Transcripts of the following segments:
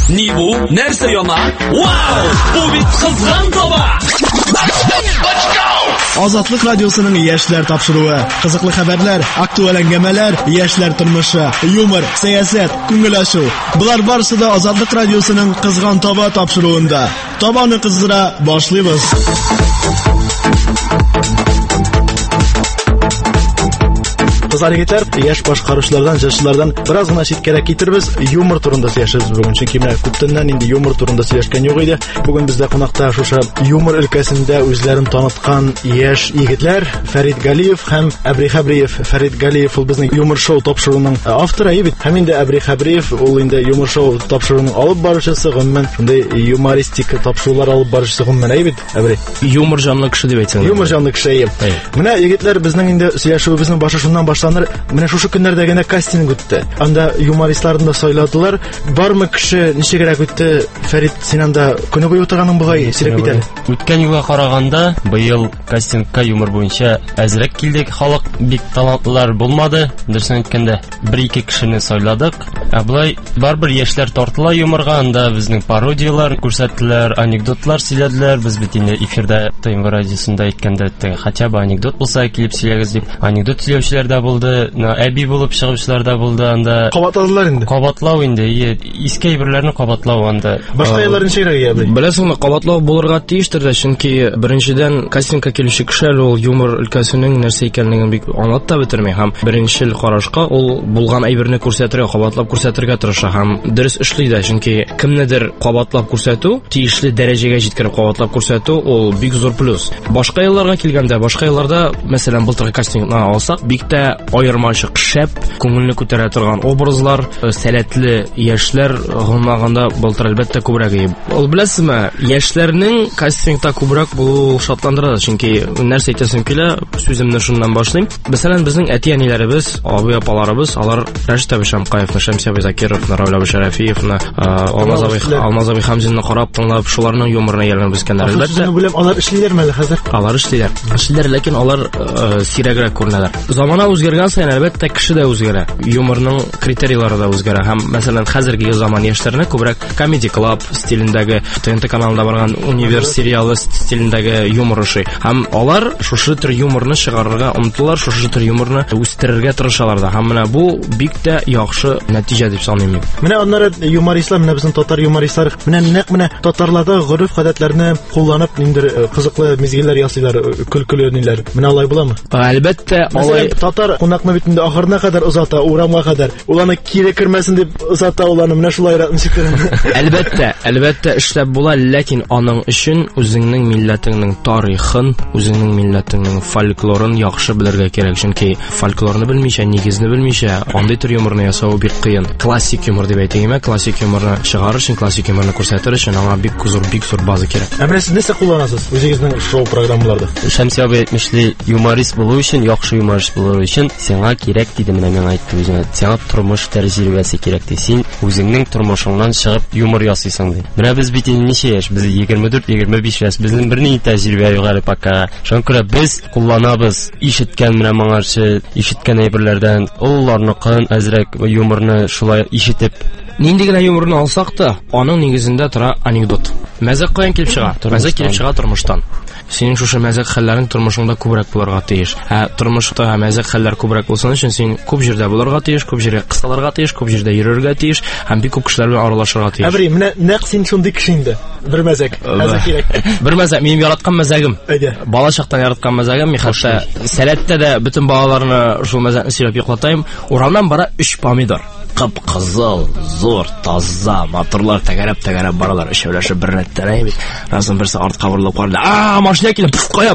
Ни бу? Нәрсә яна? Вау! Бу бит кызган таба! Азатлык радиосының яшьләр тапшыруы, кызыклы хәбәрләр, актуаль әңгәмәләр, яшьләр тормышы, юмор, сәясәт, күңел ачу. Булар барысы да Азатлык радиосының кызган таба тапшыруында. Табаны кыздыра башлыйбыз. Кызлар-егетләр, яшь башкаручылардан, җырчылардан бераз гына читкәрәк китербез. Юмор турында сөйләшәбез бүген. Чөнки менә күптәннән инде юмор турында сөйләшкән юк иде. Бүген бездә кунакта шушы юмор өлкәсендә үзләрен таныткан яшь егетләр Фәрит Галиев һәм Әбри Хәбриев. Фәрит Галиев ул безнең юмор шоу тапшыруының авторы бит. Һәм инде Әбри Хәбриев ул инде юмор шоу тапшыруының алып баручысы, гомумән шундый юмористик тапшырулар алып баручысы гомумән бит. Әбри. Юмор җанлы кеше дип әйтсәң. Юмор җанлы кеше. Менә егетләр безнең инде сөйләшүебезнең башы шуннан менә шушы көннәрдә генә кастинг үтте. Анда юмористларны да сайладылар. Бармы кеше ничегрәк үтте? Фәрит, син анда көне буе утырганың бугай, сирәк бит әле. Үткән елга караганда, быел кастингка юмор буенча әзрәк килдек. Халык бик талантлылар булмады. Дөресен әйткәндә, 1-2 кешене сайладык. Булай барбер яшьләр тартыла юморга, анда безнең пародиялар күрсәттеләр, анекдотлар сөйләделәр. Без бит инде эфирда ТМВ радиосында әйткәндә, хотя бы анекдот булса килеп сөйләгез дип, анекдот сөйләүчеләр дә булды, әби булып чыгучылар да булды, анда кабатладылар инде. Кабатлау инде, иске әйберләрне кабатлау анда. Башка елларын ничегрәк ябый? Беләсеңме, кабатлау булырга тиештер дә, чөнки беренчедән кастингка килүче кеше ул юмор өлкәсенең нәрсә икәнлеген бик аңлап та бетерми һәм беренчел карашка ул булган әйберне күрсәтергә, кабатлап күрсәтергә тырыша һәм дөрес эшли дә, чөнки кемнедер кабатлап күрсәтү, тиешле дәрәҗәгә җиткереп кабатлап күрсәтү ул бик зур плюс. Башка елларга килгәндә, башка елларда, мәсәлән, былтыргы кастингны алсак, бик тә аермачык, шәп, күңелне күтәрә торган образлар, сәләтле яшьләр гомумәгәндә былтыр әлбәттә күбрәк иде. Ул беләсезме, яшьләрнең кастингта күбрәк булу шатландыра, чөнки нәрсә әйтәсем килә, сүземне шуннан башлыйм. Мәсәлән, безнең әти-әниләребез, абый-апаларыбыз, алар Рәшит әби Шәмкаевны, Шәмси әби Закировны, Равил әби Шәрәфиевны, Алмаз әби Хамзинны карап тыңлап, шуларның юморына әйләнеп үскәннәр. Әлбәттә, беләм, алар эшлиләрме әле хәзер? Алар эшлиләр, ләкин алар сирәгрәк күренәләр. Замана үзгәргән саен әлбәттә кеше дә үзгәрә. Юморның критерийлары да үзгәрә. Һәм мәсәлән, хәзерге заман яшьләренә күбрәк Comedy Club стилендәге, ТНТ каналында барган Универ сериалы стилендәге юмор ошый. Һәм алар шушы төр юморны чыгарырга омтылалар, шушы төр юморны үстерергә тырышалар да. Һәм менә бу бик тә яхшы нәтиҗә дип саныйм. Менә аннары юмористлар, менә безнең татар юмористлар, менә татарларда гореф-гадәтләрне кулланып, ниндер кызыклы мизгилләр ясыйлар, көлкеле ниләр. Менә алай буламы? Әлбәттә, алай. Татар кунакны бит инде ахырына кадәр озата, урамга кадәр. Ул аны кире кермәсен дип озата, ул аны менә шулай ничек. Әлбәттә эшләп була, ләкин аның өчен үзеңнең милләтеңнең тарихын, үзеңнең милләтеңнең фольклорын яхшы белергә кирәк. Чөнки фольклорны белмичә, нигезне белмичә, андый төр юморны ясау бик кыен. Классик юмор дип әйтәме, классик юморны чыгарыр өчен, классик юморны күрсәтер өчен аңа бик зур база кирәк. Менә сез нәрсә кулланасыз үзегезнең шоу программаларда? Шәмси әби әйтмешли, юморист булу өчен, яхшы юморист булу өчен сиңа кирәк диде, менә мен әйтте үзенә. Сиңа тормыш тәҗрибәсе кирәк ди. Син үзеңнең тормышыңнан чыгып юмор ясыйсың ди. Менә без бит ничә яшь? Без 24-25 яшь. Безнең берни тәҗрибә юк әле пока. Шуңа күрә без кулланабыз. Ишеткән менә моңарчы, ишеткән әйберләрдән улларныкын әзрәк юморны шулай ишетеп. Нинди генә юморны алсак та, аның нигезендә тора анекдот. Мәзәк каян килеп чыга? Мәзәк килеп чыга тормыштан. Синең шушы мәзәк хәлләрең тормышыңда күбрәк булырга тиеш. Тормышта мәзәк хәлләр күбрәк булсын өчен син күп җирдә булырга тиеш, күп җиргә кысылырга тиеш, күп җирдә йөрергә тиеш һәм бик күп кешеләр белән аралашырга тиеш. Әбри, менә нәкъ син шундый кеше инде. Бер мәзәк кирәк. Бер мәзәк, минем яраткан мәзәгем. Бала чактан яраткан мәзәгем, мин хәтта сәләттә дә бөтен балаларны шул мәзәкне сөйләп йоклатайм. Урамнан бара 3 помидор. Кып-кызыл, зур, таза, моторлар тәгәрәп баралар, өчәүләшеп бер рәттән бит. Разым берсе артка борылып карады. Машина килеп, кая.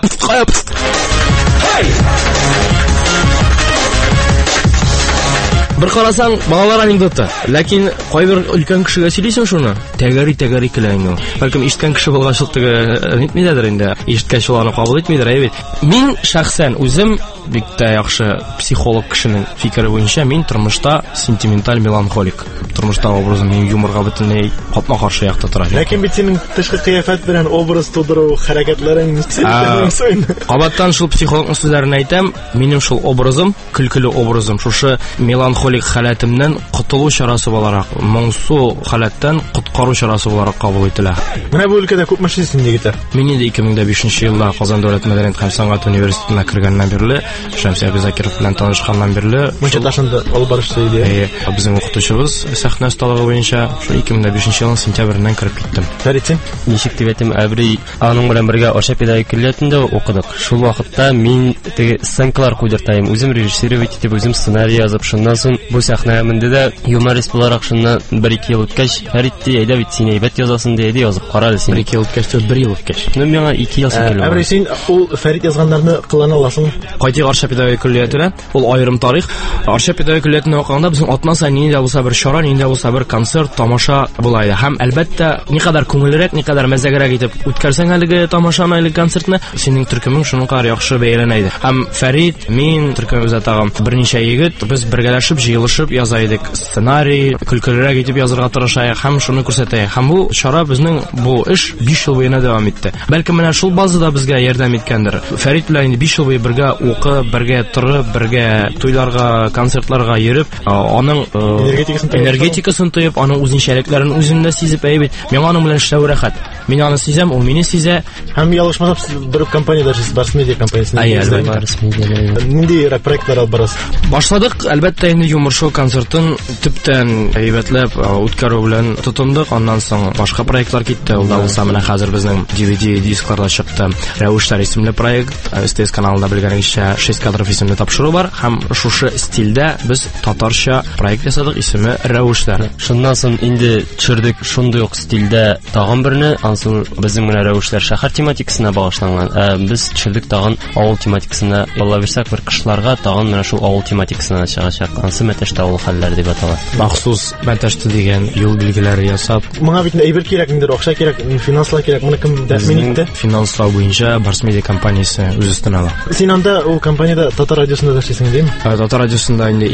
Бер карасаң, балалар анекдоты. Ләкин кайбер өлкән кешегә сөйлисең шуны, тәгәри киләң. Бәлкем ишеткән кеше булганчылыгы нитмидер инде. Ишеткән шуларны кабул итмидер, бит. Мин шәхсән үзем бик тә яхшы психолог кешенең фикере буенча мин тормышта сентименталь меланхолик. Тормышта образым минем юморга бөтенләй капма-каршы якта тора. Ләкин бит синең тышкы кыяфәт белән образ тудыру, хәрәкәтләрең ничек? Кабаттан шул психологның сүзләрен әйтәм, минем шул образым, көлкеле образым, шушы меланхолик алкоголик халәтемнән котылу чарасы буларак, моңсу халәттән коткару чарасы буларак кабул ителә. Менә бу өлкәдә күп эшлисең егет. Мин инде 2005 елда Казан дәүләт мәдәният һәм сәнгать университетына кергәннән бирле, Шәмси Абизакиров белән танышканнан бирле, Мунча ташында алып барышты иде. Безнең укытучыбыз сәхнә осталыгы буенча 2005 елның сентябреннән кирип киттем. Фәрит, Ничек дип әйтим, әбри аның белән бергә Арча педагогик колледжында укыдык. Шул вакытта мин теге сценкалар куйдыртайм, үзем режиссировать итеп, үзем сценарий язып, шуннан соң бу сәхнәгә менде дә юморист буларак шуннан 1-2 ел үткәч, Фәрит әйдә бит син әйбәт язасың диде, язып кара әле син. 1 ел үткәч, 1 ел үткәч. Ну миңа 2 ел син. Әбри, син ул Фәрит язганнарны кылана аласың. Кайтыйк Арча педагогик колледжына. Ул аерым тарих. Арча педагогик колледжына укыганда безнең атна сайын нинди булса бер чара, нинди булса бер концерт, тамаша була иде. Һәм әлбәттә, никадәр күңеллерәк, никадәр мәзәгәрәк итеп үткәрсәң әлеге тамашаны, әлеге концертны, синең төркемең шуның кадәр яхшы бәяләнә иде. Һәм Фәрит, мин, төркем үзә тагын берничә егет, без бергәләшеп, җыелышып яза идек. Сценарий, көлкелерәк итеп язырга тырышайк һәм шуны күрсәтәйк. Һәм бу чара безнең бу эш 5 ел буена дәвам итте. Бәлки менә шул базада безгә ярдәм иткәндер. Фәрит белән инде 5 ел буе бергә укы, бергә торып, бергә туйларга, концертларга йөреп, аның энергетикасын тоеп, аның үзенчәлекләрен үзендә сизеп әйбит. Миңа аның белән эшләү рәхәт. Мин аны сизәм, ул мине сизә. Һәм ялгышмасам, бер компаниядә эшлисез, Барс Медиа компаниясендә. Нинди проектлар алып барасыз? Башладык, әлбәттә, инде юмор шоу концертын төптән әйбәтләп үткәрү белән тотындык. Аннан соң башка проектлар китте. Ул да булса менә хәзер безнең DVD дискларда чыкты. Рәвештәр исемле проект, СТС каналында белгәнегезчә 6 кадров исемле тапшыру бар. Һәм шушы стильдә без татарча проект ясадык, исеме Рәвештәр. Шуннан соң инде төшердек шундый ук стильдә тагын берне, ансын безнең менә Рәвешләр шәһәр тематикасына багышланган. Без төшердек тагын авыл тематикасына. Алла бирсәк, бер кышларга тагын менә шул авыл тематикасына чыгачак. Ансы мәтәштә авыл хәлләр дип атала. Махсус мәтәште дигән юл билгеләре ясап. Моңа бит әйбер кирәк, ниндидер акча кирәк, финанслар кирәк. Моны кем тәэмин итте? Финанслар буенча Барс Медиа компаниясе үз өстенә ала. Син анда ул компаниядә Татар радиосында да эшлисең, димме? Татар радиосында инде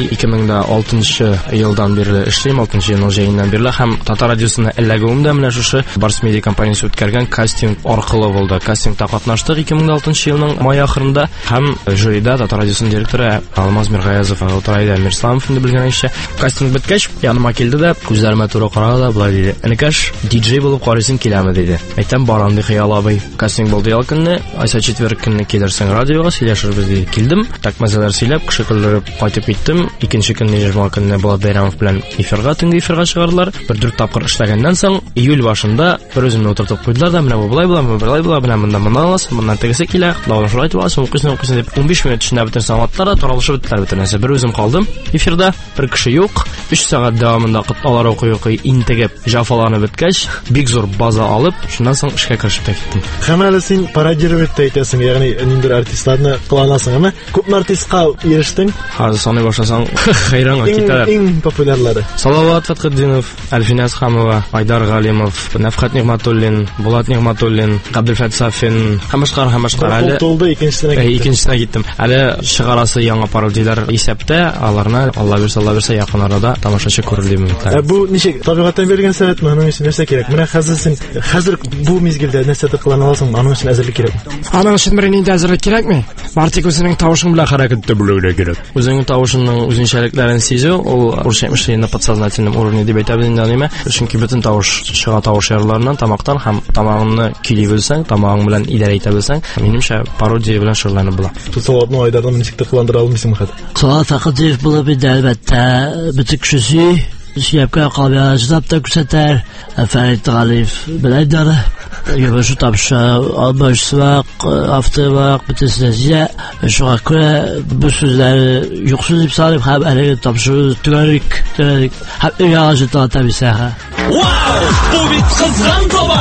2006 елдан бирле эшлим, 6 елның җәеннән бирле һәм Татар радиосына эләгүем дә менә шушы Барс Медиа компаниясе үткәргән кастинг аркылы булды. Кастингта катнаштык 2006 елның май ахырында һәм жюрида Татар радиосының директоры Алмаз Миргаязов, Алтайда Мирсламов инде белгәнчә. Кастинг беткәч, яныма килде дә, күзләремә туры карады да, булай диде: "Энекәш, диджей булып карыйсың киләме?" диде. Әйтәм, "Барам" ди, хыял абый. Кастинг булды ял көнне, айса четверг көнне килерсең радиога, сөйләшербез диде. Килдем, такмазалар сөйләп, кеше көлдереп кайтып киттем. Икенче көнне җомга көнне Булат Бәйрәмов белән эфирга, төнге эфирга чыгардылар. Бер 4 тапкыр эшләгәннән соң, июль башында бер үземне утыртып куйдылар да, менә бу булай була, менә монда аласың, моннан тегесе килә, лавын шулай итеп аласың, укыйсың дип 15 минут эчендә бөтен саңлаттар да таралышып беттеләр бөтен нәрсә. Бер үзем калдым эфирда, бер кеше юк. 3 сәгать дәвамында кытлалар укый, интегеп, җафаланып беткәч, бик зур база алып, шуннан соң эшкә керешеп киттем. Һәм әле син пародировать итәсең, ягъни ниндидер артистларны кыланасың, әмма күп артистка ирештең. Хәзер саный башласаң, хайранга китәләр. Иң популярлары: Салават Фатхетдинов, Альфиназ Хамова, Айдар Галимов, Нафхат Нигъматуллин, Булат Нигъматуллин, Габделфат Сафин, һәм башкалар әле тулды, икенчесенә киттем. Әле чыгарасы яңа пародиялар исәптә, аларны Алла бирсә якын арада тамашачы күрелим. Бу ничек табигатьтән биргән сәбәпме, аның өчен нәрсә кирәк? Менә хәзер бу мизгелдә нәрсәдер кылана аласың, аның өчен әзерлек кирәк. Аның өчен бер нинди әзерлек кирәкме? Бартик үзенең тавышың белән хәрәкәттә булырга кирәк. Үзенең тавышының үзенчәлекләрен сизү, ул уршаймыш на подсознательном уровне дип әйтәбез инде аныма. Чөнки бөтен тавыш чыга тавыш ярларыннан, тамактан һәм тамагыңны көйли белсәң, тамагың белән идарә итә белсәң, минемчә пародия белән шөгыльләнеп була. Салаватны Айдардан ничек кыландыра алмыйсың хәзер? Салават Фатхетдинов булып инде әлбәттә бөтен кешесе Şiyapka kalbaya çıtapta küseter. Ferit Galif bilaydır. Yavaşı tapşı albaşısı var, haftı var, bitesiyle. Şuna göre bu sözleri yoksuz ip sarıp hep ele tapşı tünerik. Hep yağıcı dağıtabilse. Wow! Bu bir kızgın toba!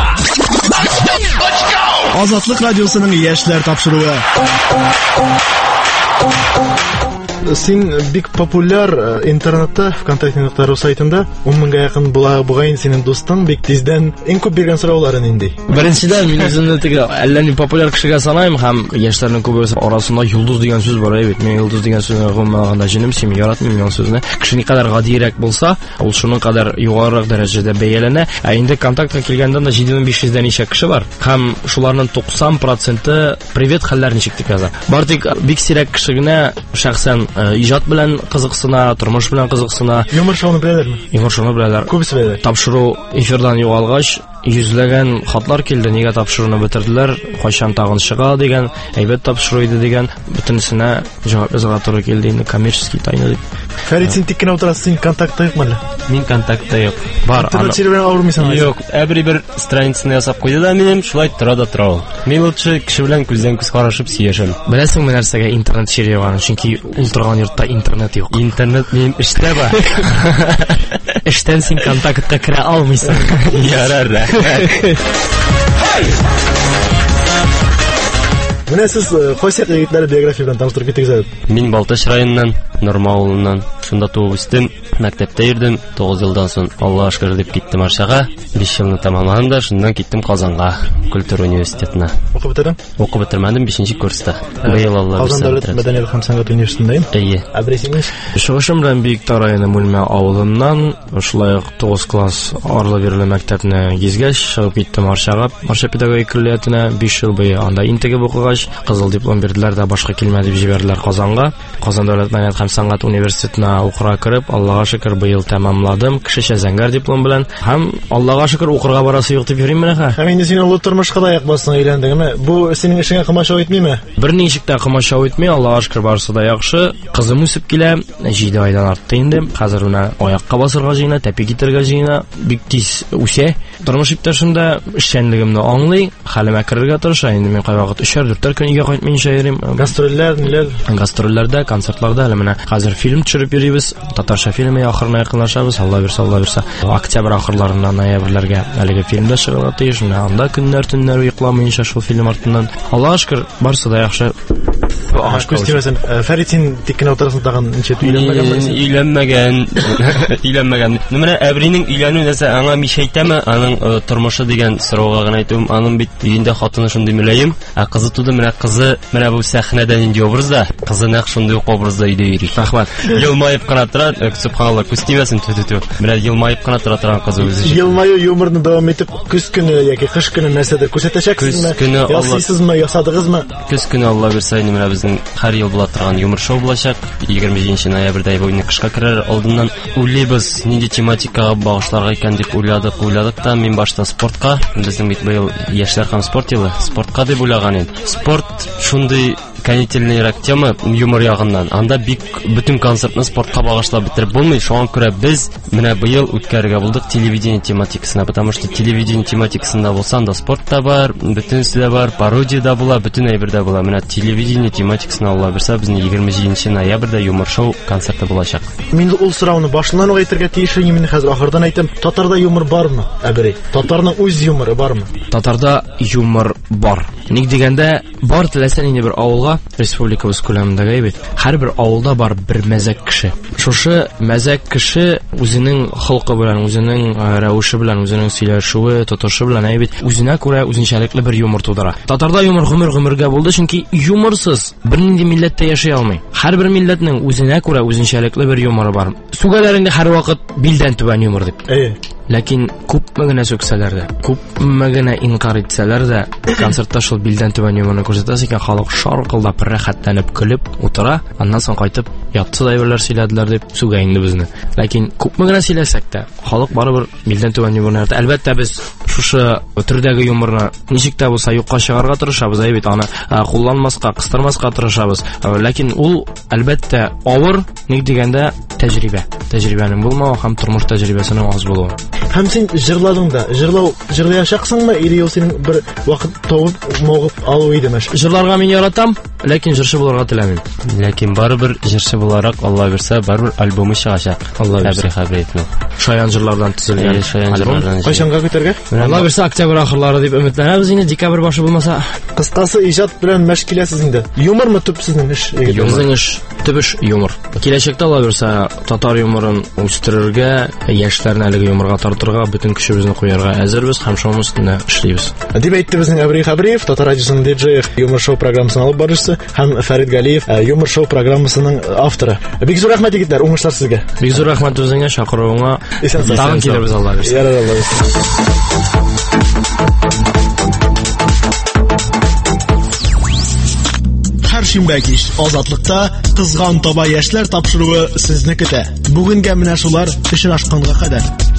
Azatlık Radyosu'nun Yaşlar Tapşırığı. Син бик популяр интернетта, ВКонтакте сайтында 10 меңгә якын бугай синең дустың бик тиздән иң күп биргән сорауларын инде. Беренчедән мин үземне теге әллә ни популяр кешегә саныйм һәм яшьләрнең күбесе арасында йолдыз дигән сүз бар бит. Мин йолдыз дигән сүзне гомумән җинем син яратмыйм ул сүзне. Кеше никадәр гадиерәк булса, ул шуның кадәр югарырак дәрәҗәдә бәяләнә. Ә инде контактка килгәндә дә 7500 ничә кеше бар. Һәм шуларның 90% привет хәлләр ничек дип яза. Бартик бик сирәк кеше генә шәхсән иҗат белән кызыксына, тормыш белән кызыксына. Юмор шоуны беләләрме? Юмор шуны беләләр. Күбесе беләләр. Тапшыру эфирдан югалгач, йөзләгән хатлар килде, нигә тапшыруны бетерделәр, кайчан тагын чыга дигән, әйбәт тапшыру иде дигән, бөтенесенә җавап язарга туры килде, инде коммерческий тайна дип. Фәрит, син тик кенә утырасың, син контактта юкмы әле? Мин контактта юк. Бар, Интернет белән авырмыйсың? Юк, әбри бер страницаны ясап куйды да минем, шулай тора да тора ул. Мин лучше кеше белән күздән күз карашып сөйләшәм. Беләсеңме нәрсәгә интернет чирегән? Чөнки ул торган йортта интернет юк. Интернет минем эштә бар. Эштән син контактка керә алмыйсың. Ярар, рәхмәт. Менә сез кайсы егетләр биография белән таныштырып китегез әле? Мин Балтач районыннан, Норма авылыннан, шунда туып үстем, мәктәптә йөрдем, 9 елдан соң Аллаһка шөкер дип киттем Арчага, 5 елны тәмамладым да, шуннан киттем Казанга, культура университетына. Укып бетердең? Укып бетермәдем, 5нче курста. Быел Алла Казан дәүләт мәдәният һәм сәнгать университетындаймын. Әйе. Абресинеш. Шугышым белән Биектау районы Мүлмә авылыннан, шулай ук 9 класс арлы-бирле мәктәпне гизгәч, чыгып киттем Арчага, Арча педагогик коллеҗатына 5 ел буе анда интегеп укыгач, кызыл диплом бирделәр дә башка килмәде дип җибәрделәр Казанга. Казан дәүләт мәдәният һәм сәнгать университетына укырга кереп, Аллаһка шөкер быел тәмамладым, кешечә зәңгәр диплом белән. Һәм Аллаһка шөкер укырга барасы юк дип йөрим менә. Һәм инде син ул тормышка да якбассың, өйләндеңме? Бу синең эшеңә комачау итмиме? Берничек тә комачау итми, Аллаһка шөкер барысы да яхшы. Кызым үсеп килә, 7 айдан артты инде. Хәзер менә аякка басырга җыена, тәпи китергә җыена, бик тиз үсә. Тормыш иптәшем дә эшчәнлегемне аңлый, хәлемә керергә тырыша. Инде мин кайвакыт 3-4 көн өйгә кайтмыйнча йөрим. Гастрольләр, ниләр? Гастрольләрдә, концертларда әле менә хәзер фильм төшереп йөрибез. Татарча фильмы ахырына якынлашабыз. Алла бирсә. Октябрь ахырларында, ноябрьләргә әлеге фильмда чыгарга тиеш. Менә анда көннәр төннәр йокламыйнча шул фильм артыннан. Аллаһка шөкер, барсы да яхшы. Күстимәсен, Фәрит, син тик кенә утырасың тагын ничә Өйләнмәгән. Өйләнмәгән. Менә Әбринең өйләнү нәрсә, аңа мич әйтәме? Аның тормышы дигән сорауга гына әйтүем, аның бит өендә хатыны шундый мөлаем, ә кызы туды, менә кызы, менә бу сәхнәдә нинди образда, кызы нәкъ шундый ук образда өйдә йөри. Рәхмәт. Елмаеп кына тора, субханалла, күстимәсен түтү. Менә елмаеп кына тора торган кызы үзе. Елмаю юморны дәвам итеп, көз көне яки кыш көне нәрсәдер күрсәтәчәксезме? Көз көне ясыйсызмы, ясадыгызмы? Көз көне Алла бирсә, менә безнең һәр ел була торган юмор шоу булачак. 20 ноябрьдә бу кышка керер алдыннан уйлыйбыз, нинди тематикага багышларга икән дип уйладык та, мин башта спортка, безнең бит быел яшьләр һәм спорт елы, спортка дип уйлаган идем. Спорт шундый канительныйрак тема юмор ягыннан. Анда бик бүтән концертны спортка багышлап бетереп булмый. Шуңа күрә без менә быел үткәрергә булдык телевидение тематикасына, потому что телевидение тематикасында булса да спортта бар, бүтәнсе дә бар, пародия да була, бүтән әйбердә була. Менә телевидение тематикасына Алла бирсә, безнең 27 ноябрьдә юмор шоу концерты булачак. Мин ул сорауны башланнан ук әйтергә тиеш, мин хәзер ахырдан әйтәм. Татарда юмор бармы? Әбри, татарның үз юморы бармы? Татарда юмор бар. Ник дигәндә, бар теләсәң инде бер авылга, республикабыз күләмендәге бит. Һәр бер авылда бар бер мәзәк кеше. Шушы мәзәк кеше үзенең халкы белән, үзенең рәвеше белән, үзенең сөйләшүе, тотышы белән әйбит, үзенә күрә үзенчәлекле бер юмор тудыра. Татарда юмор гомергә булды, чөнки юморсыз бернинди милләттә яши алмый. Һәр бер милләтнең үзенә күрә үзенчәлекле бер юморы бар. Сүгәләр инде һәрвакыт билдән түбән юмор дип. Ләкин күпме генә сөксәләр дә, күпме генә инкар итсәләр дә, концертта шул билдән түбән юморны күрсәтәсе икән, халык шаркылдап, рәхәтләнеп, көлеп утыра, аннан соң кайтып, ятсы да әйберләр сөйләделәр дип сүгә инде безне. Ләкин күпме генә сөйләсәк тә, халык барыбер билдән түбән юморны ярата. Әлбәттә без шушы төрдәге юморны ничек тә булса юкка чыгарга тырышабыз, әйбит, аны кулланмаска, кыстырмаска тырышабыз. Ләкин ул әлбәттә авыр, ник дигәндә тәҗрибәнең булмавы һәм тормыш тәҗрибәсенең аз булуы. Һәм син җырладың да, җырлаячаксыңмы, или ул синең бер вакыт тавып, могып алу идеме? Җырларга мин яратам, ләкин җырчы булырга теләмим. Ләкин барыбер җырчы буларак Алла бирсә, барыбер альбомы чыгачак. Алла бирсә. Шаян җырлардан төзелгән. Кайчанга көтәргә? Алла бирсә, октябрь ахырлары дип өметләнәбез инде, декабрь башы булмаса. Кыскасы, иҗат белән мәш киләсез инде. Юмормы төп сезнең эш? Безнең эш төп эш юмор. Киләчәктә Алла бирсә, татар юморын үстерергә, яшьләрне әлеге юморга тартырга, бөтен көчебезне куярга әзербез һәм шуның өстендә эшлибез. Дип әйтте безнең Әбри Хәбриев, Татар радиосының диджей, юмор шоу программасын алып баручысы, һәм Фәрит Галиев, юмор шоу программасының авторы. Бик зур рәхмәт егетләр, уңышлар сезгә. Бик зур рәхмәт үзеңә, чакыруыңа. Тагын килербез, Алла бирсә. Ярар, Алла бирсә. Дүшимбә кич Азатлыкта кызган таба яшьләр тапшыруы сезне көтә. Бүгенгә менә шулар очрашканга кадәр.